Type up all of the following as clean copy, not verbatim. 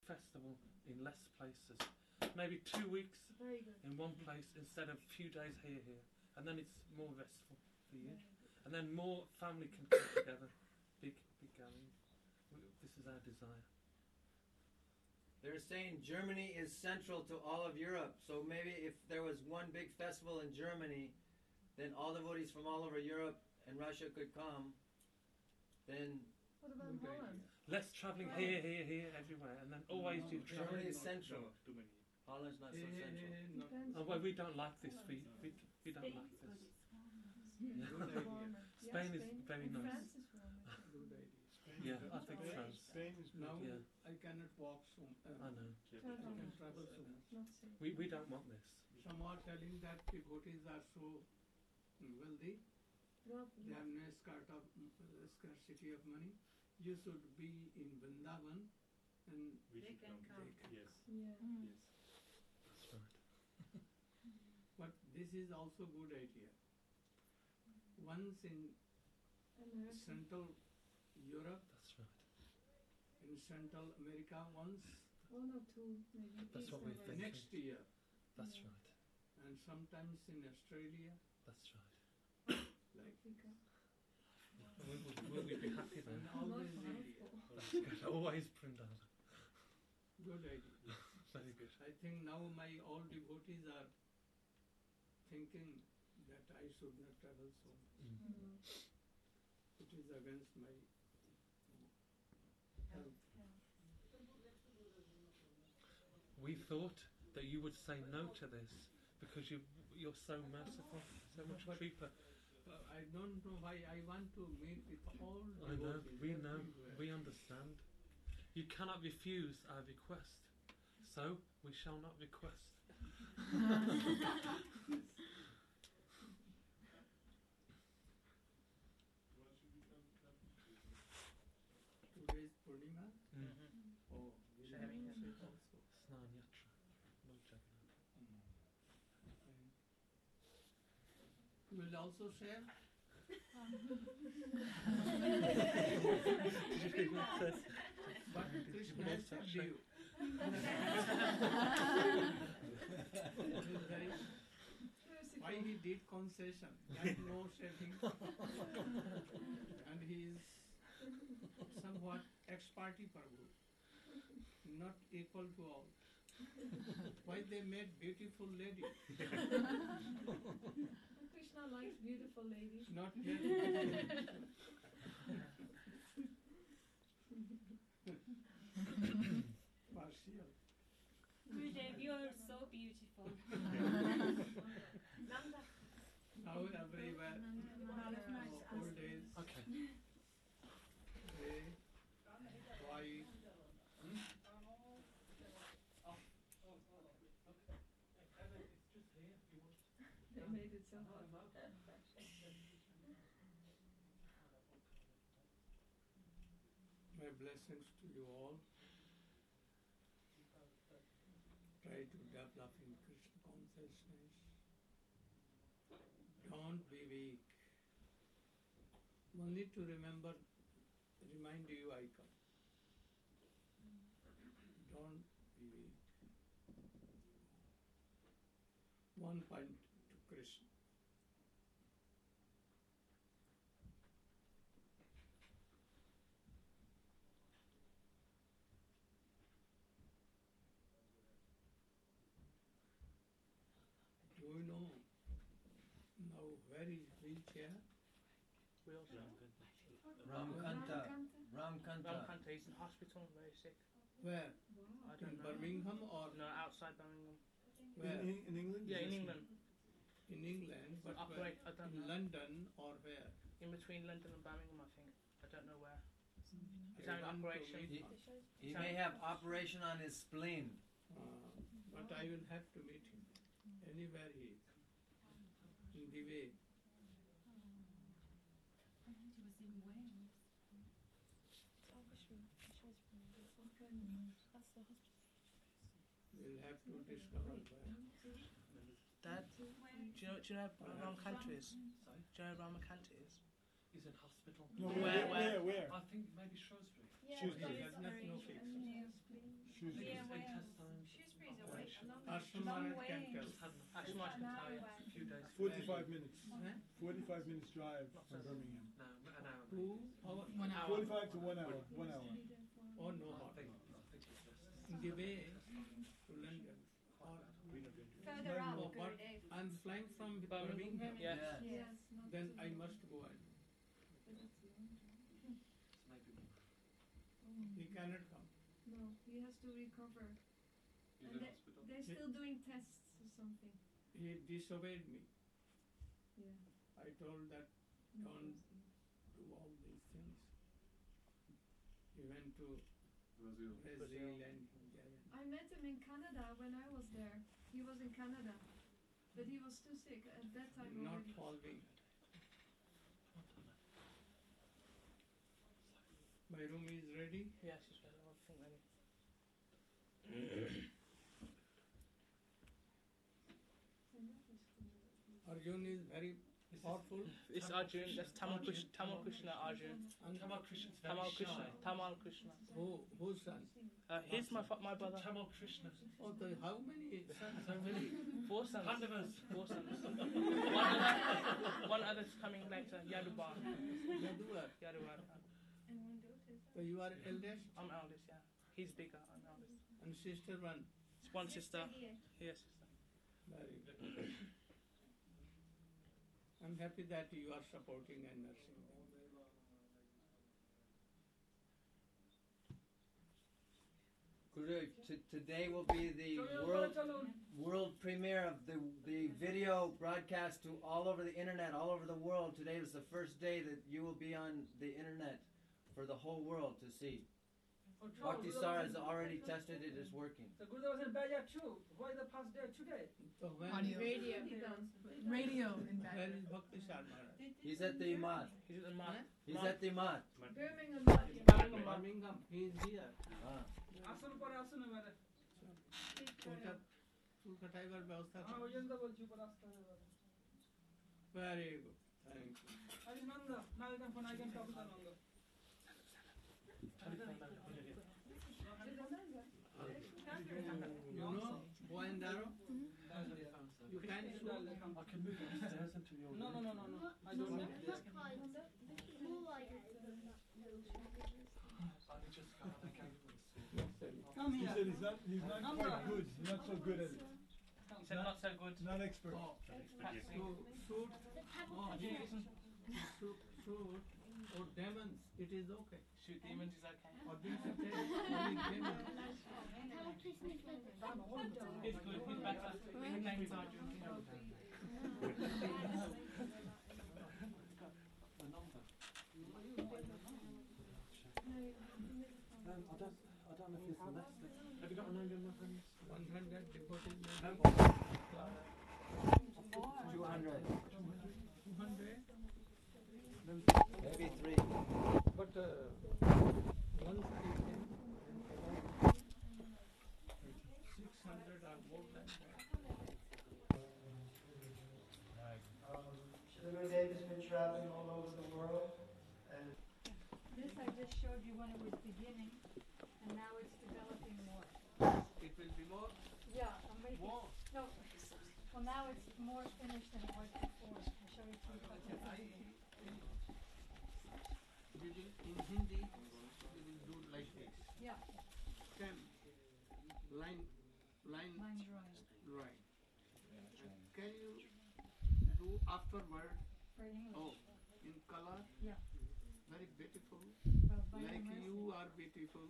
festival in less places. Maybe 2 weeks Very good. in one place instead of a few days here. And then it's more restful for you. And then more family can come together. Big gathering. This is our desire. They're saying Germany is central to all of Europe. So maybe if there was one big festival in Germany, then all devotees from all over Europe and Russia could come. Then What about Holland? Less travelling here, everywhere. And then always you travel. Germany is central. Too many. Holland's not so central. Depends. Oh, well, we don't like this. We don't like this. Warmer. Spain is very and nice. France is warmer. Good idea. Spain Yeah, is I think good. France. Spain is good. Now Yeah. I cannot walk soon. I know. I can travel soon. Not safe. We don't want this. Some are telling that devotees are so wealthy, Well, they have no scarcity of money. You should be in Vrindavan and We They should can come. Yes. yeah. Yes. That's right. but this is also good idea. Once in America. Central Europe, That's right. in Central America once, One or two, maybe. That's East what and we West. think. next year, That's Yeah. right. and sometimes in Australia, That's right. like, Africa. We'll be happy then. and always Not India. harmful. That's good. Always Brindava. Good idea. Very good. I think now my all devotees are thinking that I should not travel so much. Mm. It is against my health. We thought that you would say no to this because you're so merciful, so much But- cheaper. I don't know why I want to meet with all I know, devotees. we know, everywhere. we understand. You cannot refuse our request, so we shall not request. Today is Purnima. Mm. Oh, we Sharing have it. to say also. Snan Yatra. Lord Jagannath. And you will also share? But Krishna has said to you. Why he did concession, like no sharing, and he is somewhat ex-party Prabhu, not equal to all. Why they made beautiful lady, Krishna likes beautiful ladies. not yet. Partial. Gurudev, you're so beautiful. Nanda. Now everywhere, old days, Okay. they, why, They made it so hard. my blessings to you all. Try to develop in Krishna consciousness. Don't be weak. Only to remember, remind you I come. Don't be weak. One point to Krishna. Do you know now where is wheelchair? We also Ramkanta. Ramkanta. Ramkanta, he's in hospital, very sick. Where? I In don't know. Birmingham or No, outside Birmingham. where? In England? Yeah, in Yes. England. In England, but where? Operate, I don't In know. London or where? In between London and Birmingham, I think. I don't know where. He's I having want to operation. meet- He may have operation on his spleen. but I will have to meet him anywhere he is. In the way. It was in Wales. That's the hospital. We'll have to discover where. Dad, do you know where Ramkanta is? Sorry? Do you know where Ramkanta is? He's in hospital. No, Where? where? I think maybe Shrewsbury. Yeah, Tuesday. but There's it's no operation fix. and spleen. Shrewsbury. Yeah, well, Intestine Shrewsbury's away. Ashram Long Capital. ways. just had It's asthma an hour tired away. a few days. 45 minutes. Huh? 45 minutes drive from Birmingham. No, an hour. Who? How? 1 hour. 45 to 1 hour. 1 hour. Oh no, I hot. think it's less. In the way to London. Or Further No, up, but good day. I'm flying from Birmingham? Birmingham. Yes. Yeah. Yes, not Then too I long. must go and But that's long drive. Maybe more. he cannot come. No, he has to recover. And they're still doing tests or something. He disobeyed me. Yeah. I told that don't do all these things. He went to Brazil and I met him in Canada when I was there. He was in Canada. But he was too sick at that time not already. following. My room is ready. Yeah, she's ready. Everything ready. Arjun is very powerful. It's Arjun. That's Tamal Krishna Arjun. And Tamal Krishna's very Tamal Krishna. shy. Tamal Krishna. whose son? He's my brother. Tamal Krishna. Oh, how many sons? So really, 4 sons. Pandavas. 4 sons. One other's coming later. Yadubar. Yaduvar. Yadubar. And one daughter. So you are eldest I'm eldest. Yeah. He's bigger. I'm eldest. and sister one. It's one sister. Here. Yes, sister. Very good. I'm happy that you are supporting and nursing them. Guru, today will be the world premiere of the video broadcast to all over the internet, all over the world. Today was the first day that you will be on the internet for the whole world to see. Bhakti Sar has already tested it is working. The Guru was in Baja too. Why the past day today? So when Audio. Radio. He does. Radio in where is Bhakti Sar Maharaj? He's at the Imad. He's at the mark. He's at the Imad. Birmingham. Birmingham. He is here. Ah. আসুন পরে আসুন এবারে চুল কাটাইবার ব্যবস্থা হ্যাঁ ওই জন্য বলছি পরে আসতে হবে এবারে ভেরি গুড থ্যাংক ইউ আরে নন্দ না আইকান ফোন আইকান টপ দা Nanda You know bow and arrow? You can shoot. I can move it upstairs into your No, room. no, no, no, no. I don't know. I just go and I gave him a sword. Come He here. said he's not quite good. He's not so good at it. He said not so good. Not expert. Oh, Practicing. so shoot. Oh, shoot or demons. It is okay. Shoot demons is okay. Or demons only demons. He's good. He's better. His name is Arjun. The number. I don't know if it's less than. Have you got a number in my hands? 100 devotees. No. 200. 200. Maybe 3. But once I came, 600 or more than that. Shri Gurudev has been traveling all over the world, and This I just showed you when it was beginning, and now it's developing more. It will be more. Yeah, I'm making. More. No, well now it's more finished than it was before. I'll show you two. We will in Hindi. We will do like this. Yeah, Stem, line, line drawing right. Can you do afterward? for English. Oh, in color. Yeah. Very beautiful. By Like Mercy. you are beautiful.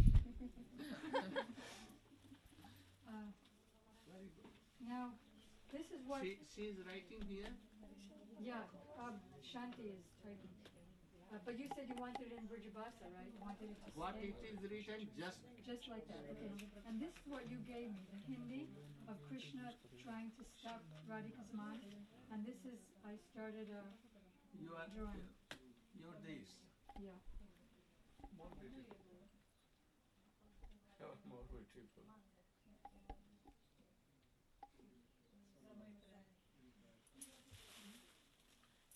Very good. Now, this is what. She is writing here. Yeah, Shanti is typing. But you said you wanted it in Brijabhasa, right? You wanted it to What stay. it is written Just like that, okay. And this is what you gave me, the Hindi of Krishna trying to stop Radhika's mind. And this is, I started a, you are drawing. your this. Yeah. More beautiful. You're more beautiful.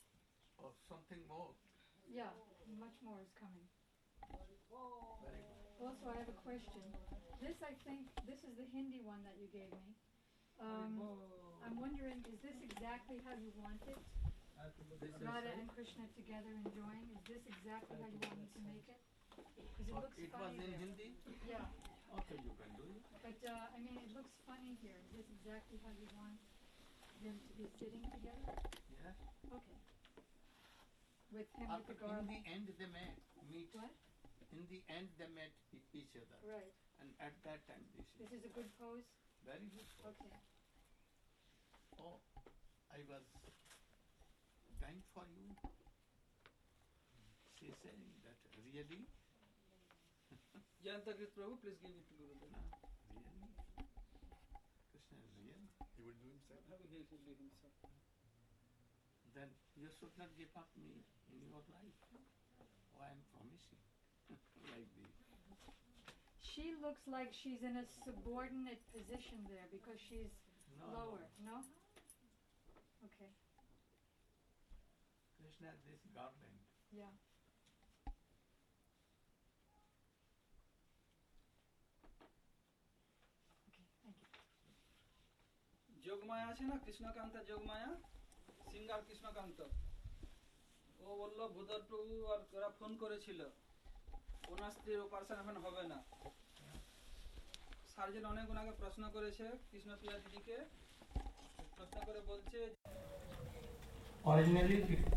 Or something more. Yeah, much more is coming. Very good. Also, I have a question. This, I think, this is the Hindi one that you gave me. I'm wondering, is this exactly how you want it? Radha and Krishna together enjoying? Is this exactly how you want me to make it? Because it looks It was funny in there. Hindi? Yeah, Okay, you can do it. but I mean, it looks funny here. Is this exactly how you want them to be sitting together? Yes. Okay. With him with the In garland. the end they met. What? In the end they met each other. Right. And at that time This is a good pose? very good. Okay. Oh, I was dying for you. She is saying that really? Jayantagrit Prabhu, please give it to Gurudev. Really? Krishna is real? He will do himself. He will do himself. Then you should not give up me in your life. Oh, I am promising. Like this. She looks like she's in a subordinate position there because she's No, lower. no. No? Okay. Krishna, this garland. Yeah. Okay, thank you. Yogmaya আছে না Krishnakanta Yogmaya singer Krishnakanta ও বললো ভূধর প্রভু আর ওরা phone করেছিল ওনার স্ত্রীর operation এখন হবে না সার্জন অনেক ওনাকে প্রশ্ন করেছে কৃষ্ণপ্রিয়া দিদিকে প্রশ্ন করে বলছে Originally